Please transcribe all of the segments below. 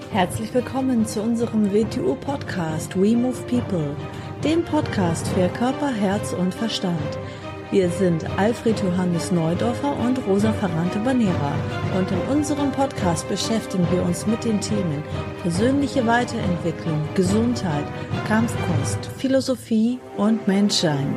Herzlich willkommen zu unserem WTU-Podcast We Move People, dem Podcast für Körper, Herz und Verstand. Wir sind Alfred Johannes Neudorfer und Rosa Ferrante-Banera und in unserem Podcast beschäftigen wir uns mit den Themen persönliche Weiterentwicklung, Gesundheit, Kampfkunst, Philosophie und Menschsein.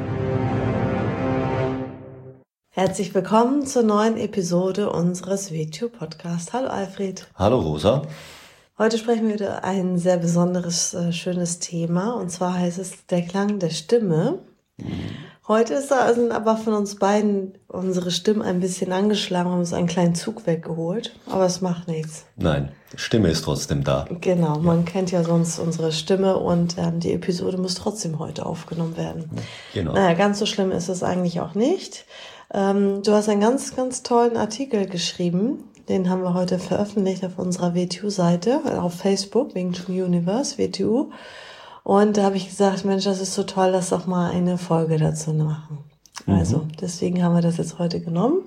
Herzlich willkommen zur neuen Episode unseres WTU-Podcasts. Hallo Alfred. Hallo Rosa. Heute sprechen wir über ein sehr besonderes, schönes Thema, und zwar heißt es der Klang der Stimme. Heute sind aber von uns beiden unsere Stimmen ein bisschen angeschlagen, haben uns einen kleinen Zug weggeholt, aber es macht nichts. Nein, Stimme ist trotzdem da. Genau, man kennt ja sonst unsere Stimme und die Episode muss trotzdem heute aufgenommen werden. Genau. Naja, ganz so schlimm ist es eigentlich auch nicht. Du hast einen ganz, ganz tollen Artikel geschrieben. Den haben wir heute veröffentlicht auf unserer WTU-Seite, auf Facebook, Wing Chun Universe, WTU. Und da habe ich gesagt, Mensch, das ist so toll, lass doch mal eine Folge dazu machen. Also, deswegen haben wir das jetzt heute genommen.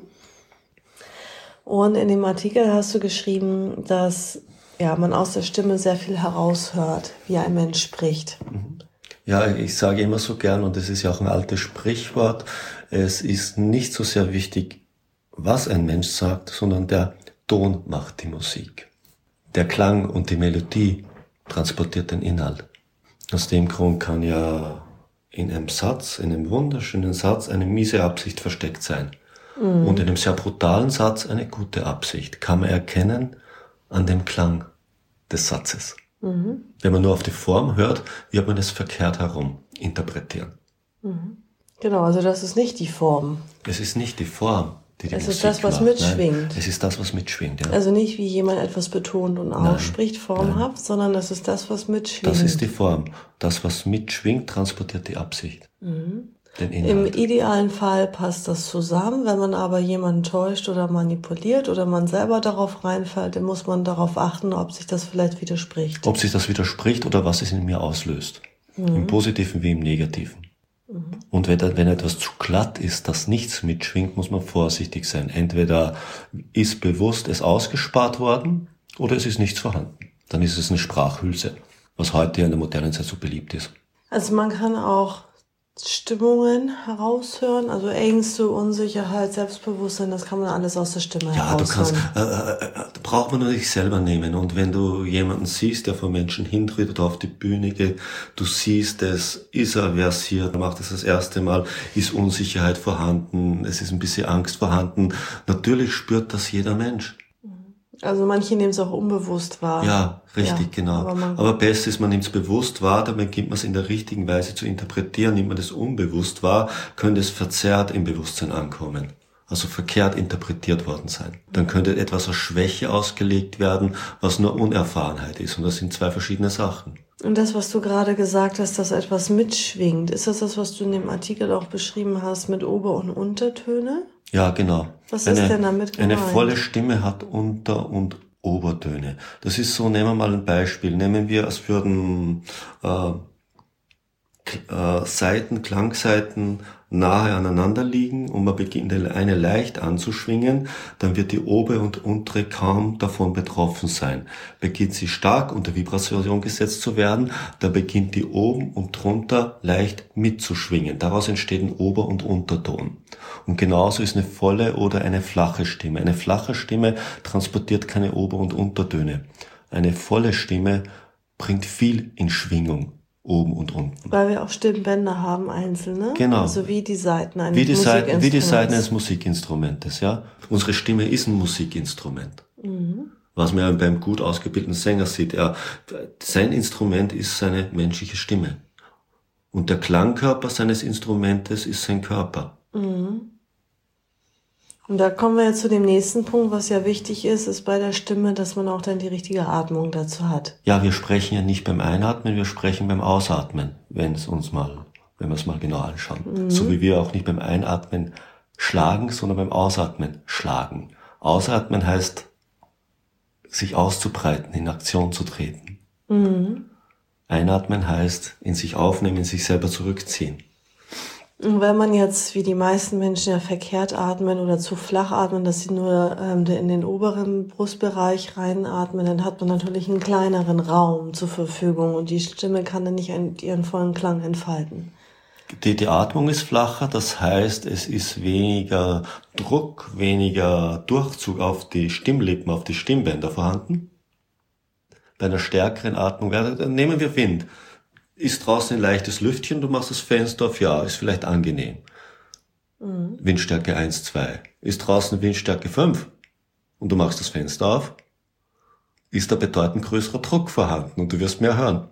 Und in dem Artikel hast du geschrieben, dass man aus der Stimme sehr viel heraushört, wie ein Mensch spricht. Ja, ich sage immer so gern, und das ist ja auch ein altes Sprichwort, es ist nicht so sehr wichtig, was ein Mensch sagt, sondern der Ton macht die Musik. Der Klang und die Melodie transportiert den Inhalt. Aus dem Grund kann ja in einem Satz, in einem wunderschönen Satz, eine miese Absicht versteckt sein. Und in einem sehr brutalen Satz eine gute Absicht. Kann man erkennen an dem Klang des Satzes. Wenn man nur auf die Form hört, wird man es verkehrt herum interpretieren. Genau, also das ist nicht die Form. Es ist nicht die Form, die es Musik ist das, was macht. mitschwingt. Nein, es ist das, was mitschwingt, ja. Also nicht, wie jemand etwas betont und ausspricht, formhaft, sondern das ist das, was mitschwingt. Das ist die Form. Das, was mitschwingt, transportiert die Absicht. Den Inhalt. Im idealen Fall passt das zusammen. Wenn man aber jemanden täuscht oder manipuliert oder man selber darauf reinfällt, dann muss man darauf achten, ob sich das vielleicht widerspricht. Ob sich das widerspricht oder was es in mir auslöst. Im Positiven wie im Negativen. Und wenn etwas zu glatt ist, das nichts mitschwingt, muss man vorsichtig sein. Entweder ist bewusst es ausgespart worden oder es ist nichts vorhanden. Dann ist es eine Sprachhülse, was heute in der modernen Zeit so beliebt ist. Also man kann auch Stimmungen heraushören, also Ängste, Unsicherheit, Selbstbewusstsein, das kann man alles aus der Stimme heraushören. Ja, du kannst, braucht man nur dich selber nehmen. Und wenn du jemanden siehst, der vor Menschen hintritt oder auf die Bühne geht, du siehst es, ist er versiert, macht es das erste Mal, ist Unsicherheit vorhanden, es ist ein bisschen Angst vorhanden. Natürlich spürt das jeder Mensch. Also manche nehmen es auch unbewusst wahr. Ja, richtig, genau. Aber besser ist, man nimmt es bewusst wahr, dann beginnt man es in der richtigen Weise zu interpretieren. Nimmt man das unbewusst wahr, könnte es verzerrt im Bewusstsein ankommen. Also verkehrt interpretiert worden sein. Dann könnte etwas als Schwäche ausgelegt werden, was nur Unerfahrenheit ist. Und das sind zwei verschiedene Sachen. Und das, was du gerade gesagt hast, dass etwas mitschwingt, ist das, was du in dem Artikel auch beschrieben hast mit Ober- und Untertöne? Ja, genau. Was ist denn damit gemeint? Eine volle Stimme hat Unter- und Obertöne. Das ist so, nehmen wir mal ein Beispiel. Nehmen wir, als würden Klangseiten nahe aneinander liegen und man beginnt eine leicht anzuschwingen, dann wird die obere und untere kaum davon betroffen sein. Beginnt sie stark unter Vibration gesetzt zu werden, dann beginnt die oben und drunter leicht mitzuschwingen. Daraus entsteht ein Ober- und Unterton. Und genauso ist eine volle oder eine flache Stimme. Eine flache Stimme transportiert keine Ober- und Untertöne. Eine volle Stimme bringt viel in Schwingung. Oben und unten. Weil wir auch Stimmbänder haben, einzelne. Genau. Also wie die Saiten eines Musikinstruments. Wie die Saiten eines Musikinstrumentes, ja. Unsere Stimme ist ein Musikinstrument. Was man ja beim gut ausgebildeten Sänger sieht. Sein Instrument ist seine menschliche Stimme. Und der Klangkörper seines Instrumentes ist sein Körper. Und da kommen wir jetzt zu dem nächsten Punkt, was ja wichtig ist bei der Stimme, dass man auch dann die richtige Atmung dazu hat. Ja, wir sprechen ja nicht beim Einatmen, wir sprechen beim Ausatmen, wenn wir es mal genau anschauen. So wie wir auch nicht beim Einatmen schlagen, sondern beim Ausatmen schlagen. Ausatmen heißt, sich auszubreiten, in Aktion zu treten. Einatmen heißt, in sich aufnehmen, in sich selber zurückziehen. Und wenn man jetzt, wie die meisten Menschen ja verkehrt atmen oder zu flach atmen, dass sie nur in den oberen Brustbereich reinatmen, dann hat man natürlich einen kleineren Raum zur Verfügung und die Stimme kann dann nicht ihren vollen Klang entfalten. Die Atmung ist flacher, das heißt, es ist weniger Druck, weniger Durchzug auf die Stimmlippen, auf die Stimmbänder vorhanden. Bei einer stärkeren Atmung, nehmen wir Wind. Ist draußen ein leichtes Lüftchen, du machst das Fenster auf, ja, ist vielleicht angenehm. Windstärke 1, 2. Ist draußen Windstärke 5 und du machst das Fenster auf, ist da bedeutend größerer Druck vorhanden und du wirst mehr hören.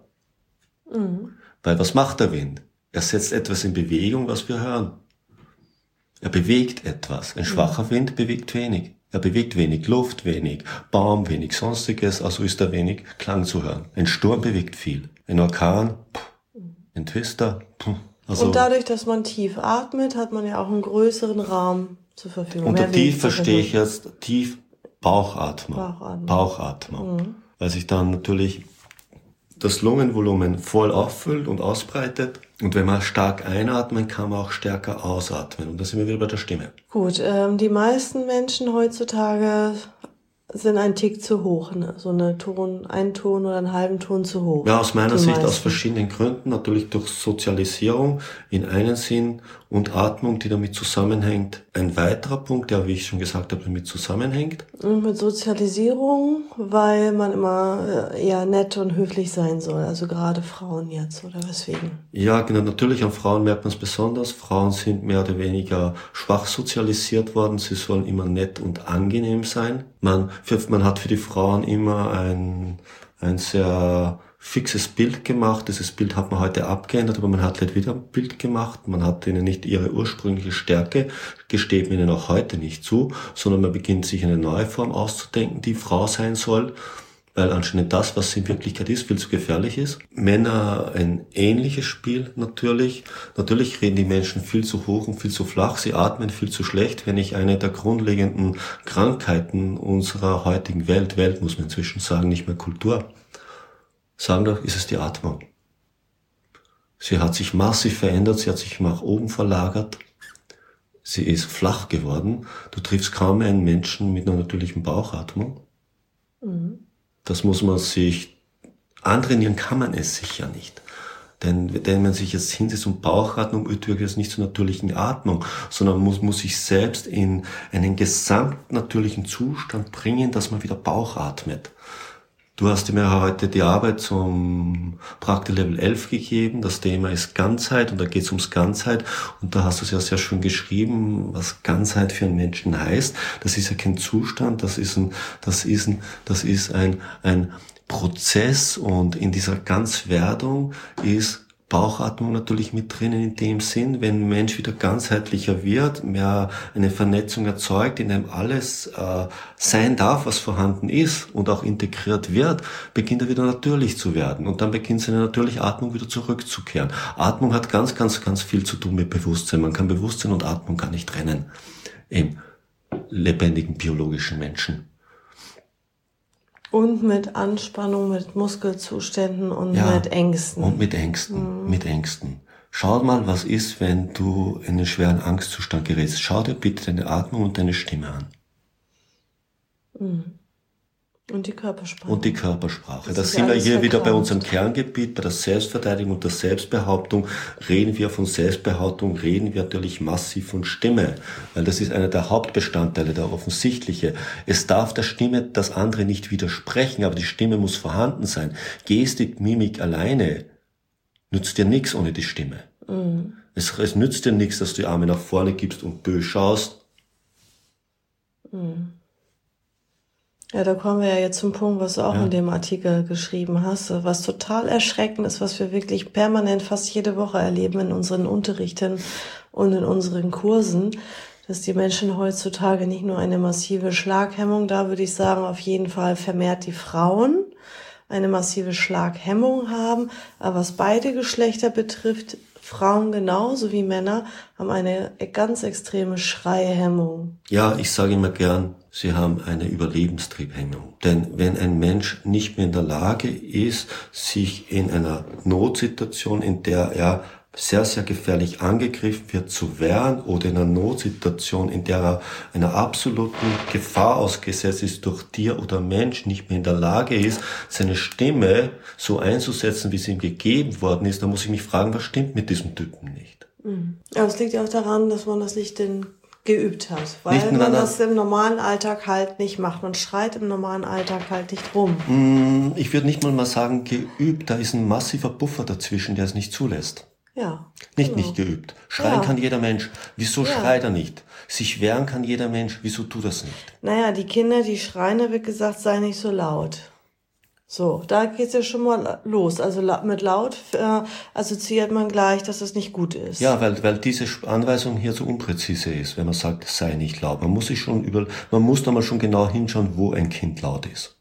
Weil was macht der Wind? Er setzt etwas in Bewegung, was wir hören. Er bewegt etwas. Ein schwacher Wind bewegt wenig. Er bewegt wenig Luft, wenig Baum, wenig Sonstiges, also ist da wenig Klang zu hören. Ein Sturm bewegt viel. Ein Orkan, ein Twister. Also und dadurch, dass man tief atmet, hat man ja auch einen größeren Raum zur Verfügung. Unter tief verstehe ich jetzt tief Bauchatmung. Bauchatmung. Weil sich dann natürlich das Lungenvolumen voll auffüllt und ausbreitet. Und wenn man stark einatmen, kann man auch stärker ausatmen. Und da sind wir wieder bei der Stimme. Gut, die meisten Menschen heutzutage sind ein Tick zu hoch, ne? So ein Ton oder einen halben Ton zu hoch. Ja, aus meiner Sicht aus verschiedenen Gründen. Natürlich durch Sozialisierung in einen Sinn und Atmung, die damit zusammenhängt. Ein weiterer Punkt, der, wie ich schon gesagt habe, damit zusammenhängt. Und mit Sozialisierung, weil man immer eher nett und höflich sein soll. Also gerade Frauen jetzt, oder weswegen? Ja, genau. Natürlich an Frauen merkt man es besonders. Frauen sind mehr oder weniger schwach sozialisiert worden. Sie sollen immer nett und angenehm sein. Man hat für die Frauen immer ein sehr fixes Bild gemacht. Dieses Bild hat man heute abgeändert, aber man hat halt wieder ein Bild gemacht. Man hat ihnen nicht ihre ursprüngliche Stärke, gesteht man ihnen auch heute nicht zu, sondern man beginnt sich eine neue Form auszudenken, die Frau sein soll, weil anscheinend das, was sie in Wirklichkeit ist, viel zu gefährlich ist. Männer ein ähnliches Spiel natürlich. Natürlich reden die Menschen viel zu hoch und viel zu flach. Sie atmen viel zu schlecht. Wenn ich eine der grundlegenden Krankheiten unserer heutigen Welt muss man inzwischen sagen, nicht mehr Kultur, sagen darf, ist es die Atmung. Sie hat sich massiv verändert, sie hat sich nach oben verlagert. Sie ist flach geworden. Du triffst kaum einen Menschen mit einer natürlichen Bauchatmung. Das muss man sich antrainieren, kann man es sicher nicht. Denn wenn man sich jetzt hinsetzt und Bauchatmung übt, wirklich nicht zur natürlichen Atmung, sondern muss sich selbst in einen gesamtnatürlichen Zustand bringen, dass man wieder Bauchatmet. Du hast mir heute die Arbeit zum Praktik Level 11 gegeben. Das Thema ist Ganzheit und da geht es ums Ganzheit. Und da hast du es ja sehr schön geschrieben, was Ganzheit für einen Menschen heißt. Das ist ja kein Zustand, das ist ein Prozess und in dieser Ganzwerdung ist Bauchatmung natürlich mit drinnen in dem Sinn, wenn ein Mensch wieder ganzheitlicher wird, mehr eine Vernetzung erzeugt, in dem alles sein darf, was vorhanden ist und auch integriert wird, beginnt er wieder natürlich zu werden und dann beginnt seine natürliche Atmung wieder zurückzukehren. Atmung hat ganz, ganz, ganz viel zu tun mit Bewusstsein. Man kann Bewusstsein und Atmung gar nicht trennen im lebendigen biologischen Menschen. Und mit Anspannung, mit Muskelzuständen und mit Ängsten. Und mit Ängsten. Schau mal, was ist, wenn du in einen schweren Angstzustand gerätst. Schau dir bitte deine Atmung und deine Stimme an. Und die Körpersprache. Da sind wir hier wieder bei unserem Kerngebiet, bei der Selbstverteidigung und der Selbstbehauptung. Reden wir von Selbstbehauptung, reden wir natürlich massiv von Stimme, weil das ist einer der Hauptbestandteile, der offensichtliche. Es darf der Stimme das andere nicht widersprechen, aber die Stimme muss vorhanden sein. Gestik, Mimik alleine nützt dir nichts ohne die Stimme. Es nützt dir nichts, dass du die Arme nach vorne gibst und böse schaust. Ja, da kommen wir ja jetzt zum Punkt, was du auch in dem Artikel geschrieben hast, was total erschreckend ist, was wir wirklich permanent fast jede Woche erleben in unseren Unterrichten und in unseren Kursen, dass die Menschen heutzutage nicht nur eine massive Schlaghemmung, da würde ich sagen, auf jeden Fall vermehrt die Frauen eine massive Schlaghemmung haben, aber was beide Geschlechter betrifft, Frauen genauso wie Männer haben eine ganz extreme Schreihemmung. Ja, ich sage immer gern, sie haben eine Überlebenstriebhemmung. Denn wenn ein Mensch nicht mehr in der Lage ist, sich in einer Notsituation, in der er sehr, sehr gefährlich angegriffen wird, zu wehren oder in einer Notsituation, in der er einer absoluten Gefahr ausgesetzt ist, durch Tier oder Mensch nicht mehr in der Lage ist, seine Stimme so einzusetzen, wie sie ihm gegeben worden ist, dann muss ich mich fragen, was stimmt mit diesem Typen nicht? Aber es liegt ja auch daran, dass man das nicht geübt hat, weil man das im normalen Alltag halt nicht macht. Man schreit im normalen Alltag halt nicht rum. Ich würde nicht mal sagen geübt, da ist ein massiver Puffer dazwischen, der es nicht zulässt. Ja. Nicht geübt. Schreien kann jeder Mensch. Wieso schreit er nicht? Sich wehren kann jeder Mensch. Wieso tut er es nicht? Naja, die Kinder, die schreien, da wird gesagt, sei nicht so laut. So, da geht's ja schon mal los. Also mit laut assoziiert man gleich, dass es nicht gut ist. Ja, weil diese Anweisung hier so unpräzise ist, wenn man sagt, sei nicht laut. Man muss da mal schon genau hinschauen, wo ein Kind laut ist.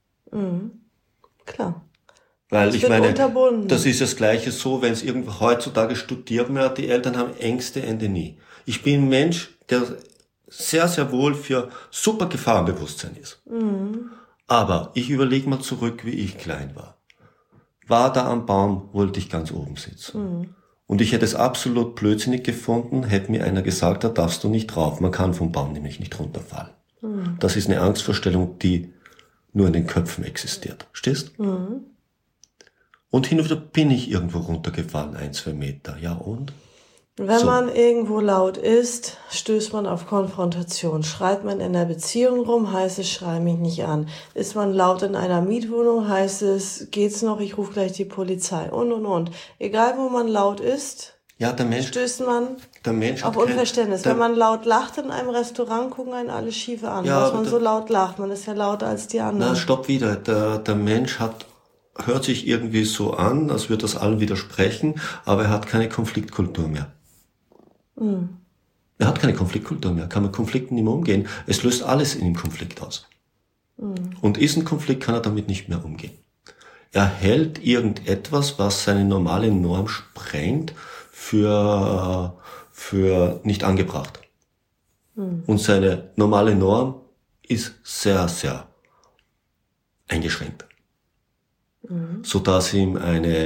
Klar. Weil ich meine, das ist das Gleiche so, wenn es irgendwo heutzutage studiert wird, die Eltern haben Ängste, Ende nie. Ich bin ein Mensch, der sehr, sehr wohl für super Gefahrenbewusstsein ist. Aber ich überlege mal zurück, wie ich klein war. War da am Baum, wollte ich ganz oben sitzen. Und ich hätte es absolut blödsinnig gefunden, hätte mir einer gesagt, da darfst du nicht drauf. Man kann vom Baum nämlich nicht runterfallen. Das ist eine Angstvorstellung, die nur in den Köpfen existiert. Verstehst? Und hin und wieder bin ich irgendwo runtergefallen, 1-2 Meter. Ja und? Wenn man irgendwo laut ist, stößt man auf Konfrontation. Schreit man in der Beziehung rum, heißt es, schrei mich nicht an. Ist man laut in einer Mietwohnung, heißt es, geht's noch, ich rufe gleich die Polizei. Und. Egal, wo man laut ist, stößt man auf Unverständnis. Wenn man laut lacht in einem Restaurant, gucken einen alle schief an, dass man so laut lacht. Man ist ja lauter als die anderen. Na, stopp wieder. Der Mensch hört sich irgendwie so an, als würde das allen widersprechen, aber er hat keine Konfliktkultur mehr. Er hat keine Konfliktkultur mehr, kann mit Konflikten nicht mehr umgehen. Es löst alles in ihm Konflikt aus. Und ist ein Konflikt, kann er damit nicht mehr umgehen. Er hält irgendetwas, was seine normale Norm sprengt, für nicht angebracht. Und seine normale Norm ist sehr, sehr eingeschränkt. Sodass ihm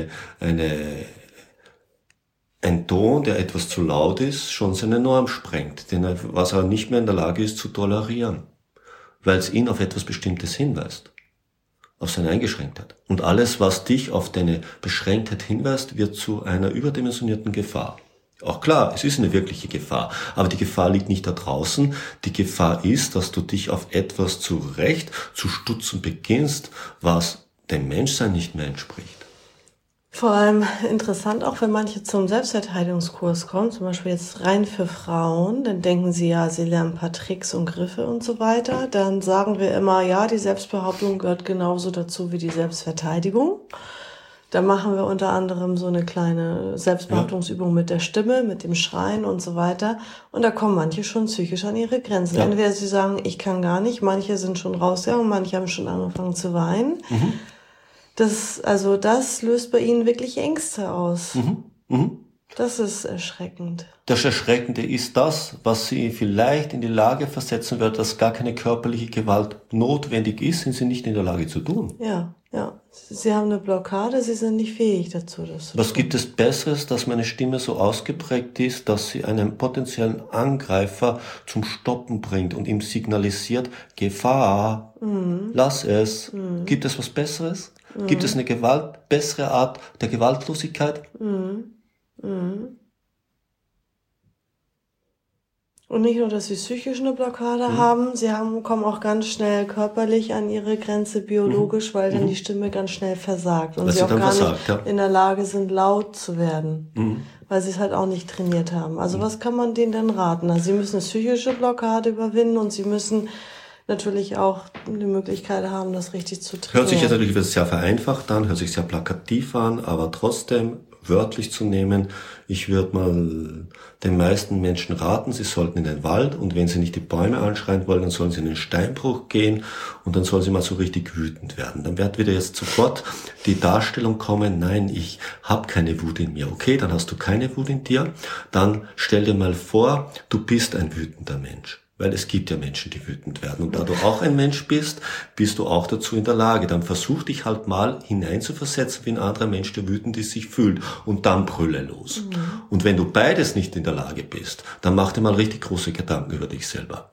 ein Ton, der etwas zu laut ist, schon seine Norm sprengt, was er nicht mehr in der Lage ist zu tolerieren, weil es ihn auf etwas Bestimmtes hinweist, auf seine Eingeschränktheit. Und alles, was dich auf deine Beschränktheit hinweist, wird zu einer überdimensionierten Gefahr. Auch klar, es ist eine wirkliche Gefahr, aber die Gefahr liegt nicht da draußen. Die Gefahr ist, dass du dich auf etwas zu stutzen beginnst, was dem Menschsein nicht mehr entspricht. Vor allem interessant auch, wenn manche zum Selbstverteidigungskurs kommen, zum Beispiel jetzt rein für Frauen, dann denken sie ja, sie lernen ein paar Tricks und Griffe und so weiter. Dann sagen wir immer, ja, die Selbstbehauptung gehört genauso dazu wie die Selbstverteidigung. Da machen wir unter anderem so eine kleine Selbstbehauptungsübung mit der Stimme, mit dem Schreien und so weiter. Und da kommen manche schon psychisch an ihre Grenzen. Ja. Entweder sie sagen, ich kann gar nicht, manche sind schon rausgegangen, manche haben schon angefangen zu weinen. Das löst bei ihnen wirklich Ängste aus. Das ist erschreckend. Das Erschreckende ist das, was sie vielleicht in die Lage versetzen wird, dass gar keine körperliche Gewalt notwendig ist, sind sie nicht in der Lage zu tun. Ja. Sie haben eine Blockade, sie sind nicht fähig dazu, das zu tun. Was gibt es Besseres, dass meine Stimme so ausgeprägt ist, dass sie einen potenziellen Angreifer zum Stoppen bringt und ihm signalisiert, Gefahr, lass es. Gibt es was Besseres? Gibt es eine bessere Art der Gewaltlosigkeit? Und nicht nur, dass sie psychisch eine Blockade haben, sie kommen auch ganz schnell körperlich an ihre Grenze biologisch, weil dann die Stimme ganz schnell versagt und sie auch gar nicht in der Lage sind, laut zu werden, weil sie es halt auch nicht trainiert haben. Also was kann man denen denn raten? Also sie müssen eine psychische Blockade überwinden und sie müssen natürlich auch die Möglichkeit haben, das richtig zu trainieren. Hört sich jetzt natürlich sehr vereinfacht an, hört sich sehr plakativ an, aber trotzdem wörtlich zu nehmen, ich würde mal den meisten Menschen raten, sie sollten in den Wald und wenn sie nicht die Bäume anschreien wollen, dann sollen sie in den Steinbruch gehen und dann sollen sie mal so richtig wütend werden. Dann wird wieder jetzt sofort die Darstellung kommen, nein, ich habe keine Wut in mir. Okay, dann hast du keine Wut in dir, dann stell dir mal vor, du bist ein wütender Mensch. Weil es gibt ja Menschen, die wütend werden. Und da du auch ein Mensch bist, bist du auch dazu in der Lage. Dann versuch dich halt mal hineinzuversetzen, wie ein anderer Mensch, der wütend ist, sich fühlt. Und dann brülle los. Und wenn du beides nicht in der Lage bist, dann mach dir mal richtig große Gedanken über dich selber.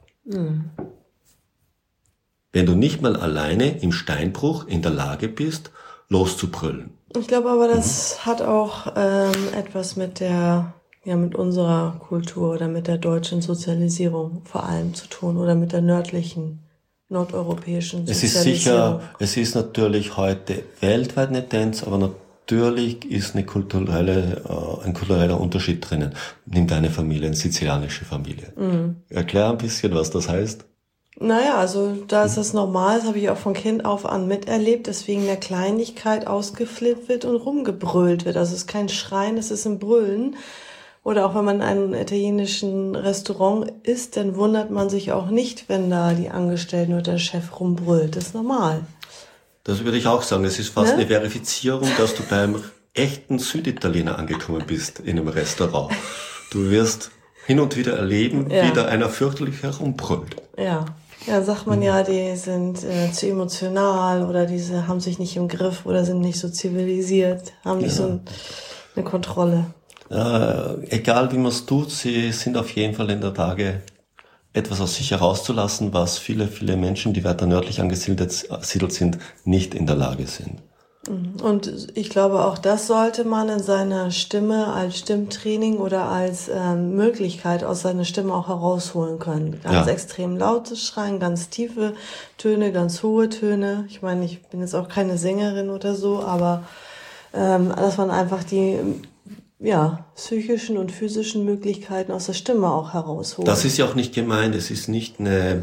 Wenn du nicht mal alleine im Steinbruch in der Lage bist, loszubrüllen. Ich glaube aber, das hat auch etwas mit mit unserer Kultur oder mit der deutschen Sozialisierung vor allem zu tun oder mit der nordeuropäischen Sozialisierung. Es ist natürlich heute weltweit eine Tendenz, aber natürlich ist ein kultureller Unterschied drinnen. Nimm deine Familie, eine sizilianische Familie. Erklär ein bisschen, was das heißt. Naja, also da ist das normal, das habe ich auch von Kind auf an miterlebt, dass wegen der Kleinigkeit ausgeflippt wird und rumgebrüllt wird. Also es ist kein Schreien, es ist ein Brüllen. Oder auch wenn man in einem italienischen Restaurant isst, dann wundert man sich auch nicht, wenn da die Angestellten oder der Chef rumbrüllt. Das ist normal. Das würde ich auch sagen. Es ist fast eine Verifizierung, dass du beim echten Süditaliener angekommen bist in einem Restaurant. Du wirst hin und wieder erleben, wie da einer fürchterlich herumbrüllt. Ja, sagt man ja, die sind zu emotional oder diese haben sich nicht im Griff oder sind nicht so zivilisiert, haben nicht so eine Kontrolle. Egal wie man es tut, sie sind auf jeden Fall in der Lage, etwas aus sich herauszulassen, was viele, viele Menschen, die weiter nördlich angesiedelt sind, nicht in der Lage sind. Und ich glaube, auch das sollte man in seiner Stimme als Stimmtraining oder als Möglichkeit aus seiner Stimme auch herausholen können. Ganz extrem lautes Schreien, ganz tiefe Töne, ganz hohe Töne. Ich meine, ich bin jetzt auch keine Sängerin oder so, aber dass man einfach die psychischen und physischen Möglichkeiten aus der Stimme auch herausholt. Das ist ja auch nicht gemeint. Es ist nicht eine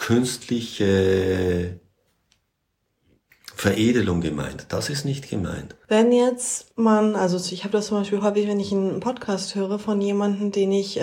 künstliche Veredelung gemeint. Das ist nicht gemeint. Wenn jetzt ich habe das zum Beispiel häufig, wenn ich einen Podcast höre von jemandem,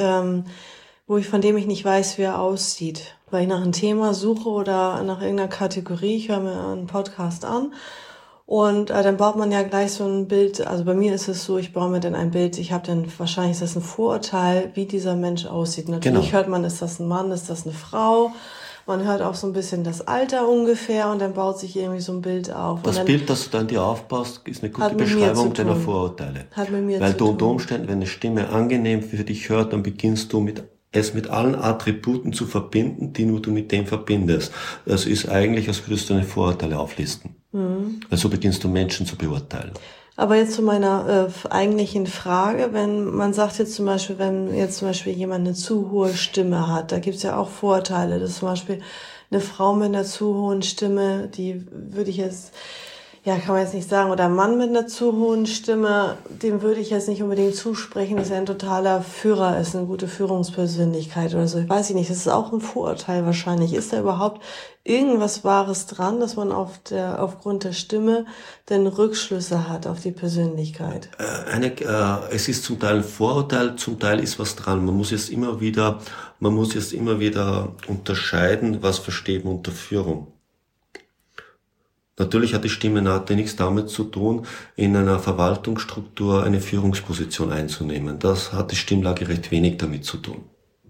von dem ich nicht weiß, wie er aussieht, weil ich nach einem Thema suche oder nach irgendeiner Kategorie, ich höre mir einen Podcast an und dann baut man ja gleich so ein Bild, also bei mir ist es so, ich baue mir dann ein Bild, wahrscheinlich ist das ein Vorurteil, wie dieser Mensch aussieht. Natürlich hört man, ist das ein Mann, ist das eine Frau? Man hört auch so ein bisschen das Alter ungefähr und dann baut sich irgendwie so ein Bild auf. Das Bild, das du dann dir aufbaust, ist eine gute Beschreibung deiner Vorurteile. Hat mit mir zu tun. Weil du unter Umständen, wenn eine Stimme angenehm für dich hört, dann beginnst du es mit allen Attributen zu verbinden, die nur du mit dem verbindest. Das ist eigentlich, als würdest du deine Vorurteile auflisten. Weil so beginnst du Menschen zu beurteilen. Aber jetzt zu meiner eigentlichen Frage, wenn man sagt jetzt zum Beispiel, wenn jetzt zum Beispiel jemand eine zu hohe Stimme hat, da gibt's ja auch Vorteile. Das ist zum Beispiel eine Frau mit einer zu hohen Stimme, die würde ich jetzt, kann man jetzt nicht sagen, oder ein Mann mit einer zu hohen Stimme, dem würde ich jetzt nicht unbedingt zusprechen, dass er ein totaler Führer ist, eine gute Führungspersönlichkeit oder so. Ich weiß nicht, das ist auch ein Vorurteil wahrscheinlich. Ist da überhaupt irgendwas Wahres dran, dass man aufgrund der Stimme denn Rückschlüsse hat auf die Persönlichkeit? Es ist zum Teil ein Vorurteil, zum Teil ist was dran. Man muss jetzt immer wieder unterscheiden, was versteht man unter Führung. Natürlich hat die Stimme nichts damit zu tun, in einer Verwaltungsstruktur eine Führungsposition einzunehmen. Das hat die Stimmlage recht wenig damit zu tun.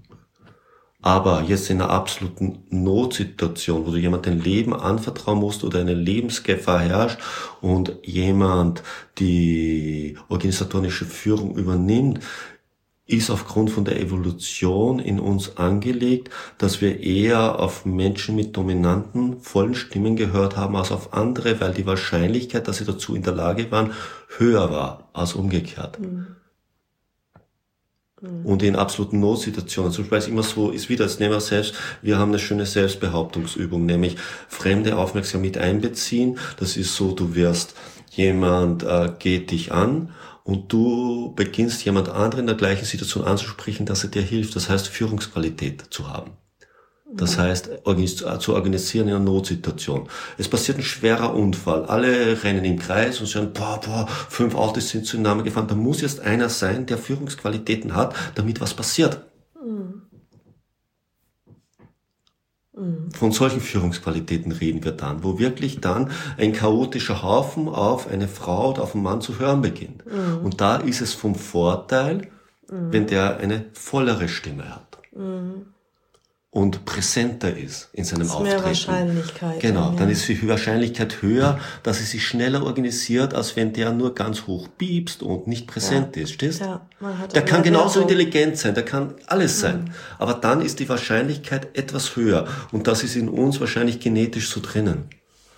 Aber jetzt in einer absoluten Notsituation, wo du jemand dein Leben anvertrauen musst oder eine Lebensgefahr herrscht und jemand die organisatorische Führung übernimmt, ist aufgrund von der Evolution in uns angelegt, dass wir eher auf Menschen mit dominanten, vollen Stimmen gehört haben als auf andere, weil die Wahrscheinlichkeit, dass sie dazu in der Lage waren, höher war als umgekehrt. Und in absoluten Notsituationen, zum Beispiel immer so, ist wieder, jetzt nehmen wir selbst, wir haben eine schöne Selbstbehauptungsübung, nämlich fremde Aufmerksamkeit mit einbeziehen. Das ist so, jemand geht dich an, und du beginnst jemand anderen in der gleichen Situation anzusprechen, dass er dir hilft. Das heißt, Führungsqualität zu haben. Das heißt, zu organisieren in einer Notsituation. Es passiert ein schwerer Unfall. Alle rennen im Kreis und sagen, 5 Autos sind zueinander gefahren. Da muss jetzt einer sein, der Führungsqualitäten hat, damit was passiert. Von solchen Führungsqualitäten reden wir dann, wo wirklich dann ein chaotischer Haufen auf eine Frau oder auf einen Mann zu hören beginnt. Und da ist es vom Vorteil, wenn der eine vollere Stimme hat. und präsenter ist in seinem Auftreten. Mehr Wahrscheinlichkeit. Genau, dann ist die Wahrscheinlichkeit höher, dass er sich schneller organisiert, als wenn der nur ganz hoch piepst und nicht präsent ist. Stehst? Ja, der kann genauso intelligent sein, der kann alles sein. Aber dann ist die Wahrscheinlichkeit etwas höher. Und das ist in uns wahrscheinlich genetisch so drinnen.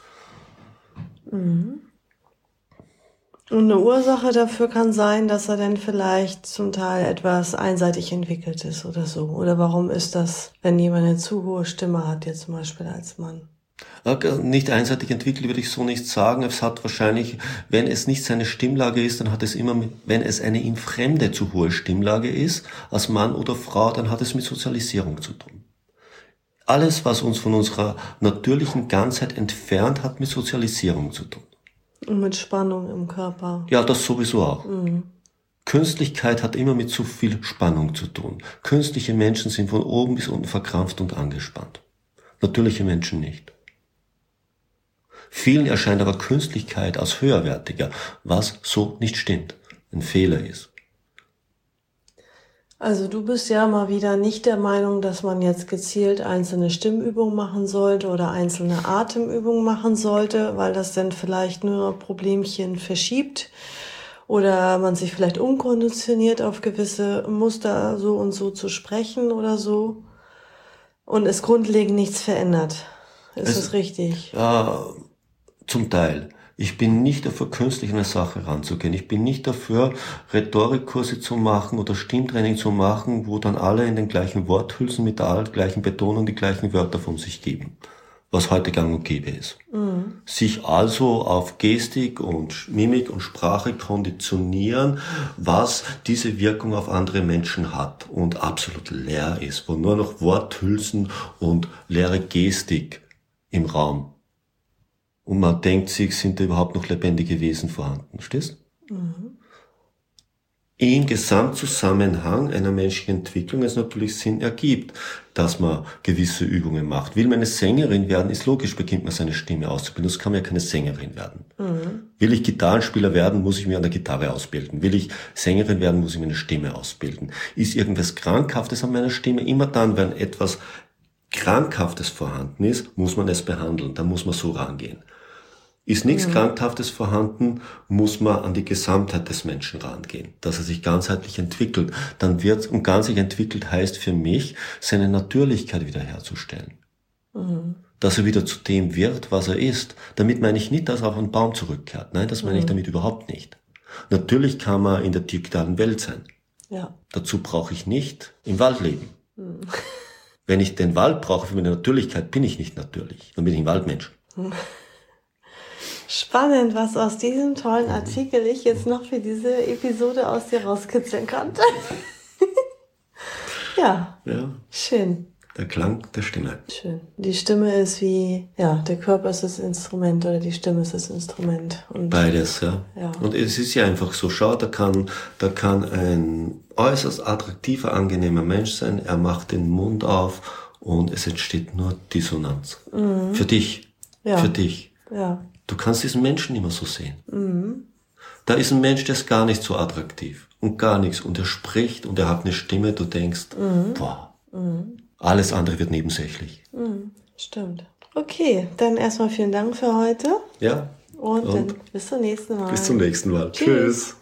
Mhm. Und eine Ursache dafür kann sein, dass er dann vielleicht zum Teil etwas einseitig entwickelt ist oder so. Oder warum ist das, wenn jemand eine zu hohe Stimme hat, jetzt zum Beispiel als Mann? Nicht einseitig entwickelt, würde ich so nicht sagen. Es hat wahrscheinlich, wenn es nicht seine Stimmlage ist, dann hat es immer, wenn es eine ihm fremde zu hohe Stimmlage ist, als Mann oder Frau, dann hat es mit Sozialisierung zu tun. Alles, was uns von unserer natürlichen Ganzheit entfernt, hat mit Sozialisierung zu tun. Und mit Spannung im Körper. Ja, das sowieso auch. Künstlichkeit hat immer mit zu viel Spannung zu tun. Künstliche Menschen sind von oben bis unten verkrampft und angespannt. Natürliche Menschen nicht. Vielen erscheint aber Künstlichkeit als höherwertiger, was so nicht stimmt, ein Fehler ist. Also du bist ja mal wieder nicht der Meinung, dass man jetzt gezielt einzelne Stimmübungen machen sollte oder einzelne Atemübungen machen sollte, weil das dann vielleicht nur Problemchen verschiebt oder man sich vielleicht umkonditioniert auf gewisse Muster so und so zu sprechen oder so und es grundlegend nichts verändert. Ist das richtig? Ja, zum Teil. Ich bin nicht dafür, künstlich an eine Sache ranzugehen. Ich bin nicht dafür, Rhetorikkurse zu machen oder Stimmtraining zu machen, wo dann alle in den gleichen Worthülsen mit der gleichen Betonung die gleichen Wörter von sich geben, was heute gang und gäbe ist. Sich also auf Gestik und Mimik und Sprache konditionieren, was diese Wirkung auf andere Menschen hat und absolut leer ist, wo nur noch Worthülsen und leere Gestik im Raum. Und man denkt sich, sind da überhaupt noch lebendige Wesen vorhanden? Verstehst? Im Gesamtzusammenhang einer menschlichen Entwicklung es natürlich Sinn ergibt, dass man gewisse Übungen macht. Will man eine Sängerin werden, ist logisch, beginnt man seine Stimme auszubilden. Das kann man ja keine Sängerin werden. Will ich Gitarrenspieler werden, muss ich mir an der Gitarre ausbilden. Will ich Sängerin werden, muss ich meine Stimme ausbilden. Ist irgendwas Krankhaftes an meiner Stimme? Immer dann, wenn etwas Krankhaftes vorhanden ist, muss man es behandeln. Da muss man so rangehen. Ist nichts Krankhaftes vorhanden, muss man an die Gesamtheit des Menschen rangehen, dass er sich ganzheitlich entwickelt. Dann wird, und ganzheitlich entwickelt heißt für mich, seine Natürlichkeit wiederherzustellen. Dass er wieder zu dem wird, was er ist. Damit meine ich nicht, dass er auf einen Baum zurückkehrt. Nein, das meine ich damit überhaupt nicht. Natürlich kann man in der digitalen Welt sein. Ja. Dazu brauche ich nicht im Wald leben. Wenn ich den Wald brauche für meine Natürlichkeit, bin ich nicht natürlich. Dann bin ich ein Waldmensch. Spannend, was aus diesem tollen Artikel ich jetzt noch für diese Episode aus dir rauskitzeln konnte. Ja, schön. Der Klang der Stimme. Schön. Die Stimme ist wie, der Körper ist das Instrument oder die Stimme ist das Instrument. Und beides, ja. Und es ist ja einfach so, schau, da kann ein äußerst attraktiver, angenehmer Mensch sein, er macht den Mund auf und es entsteht nur Dissonanz. Für dich. Für dich. Ja. Du kannst diesen Menschen immer so sehen. Da ist ein Mensch, der ist gar nicht so attraktiv und gar nichts. Und er spricht und er hat eine Stimme, du denkst, boah, alles andere wird nebensächlich. Stimmt. Okay, dann erstmal vielen Dank für heute. Ja. Und dann bis zum nächsten Mal. Bis zum nächsten Mal. Tschüss.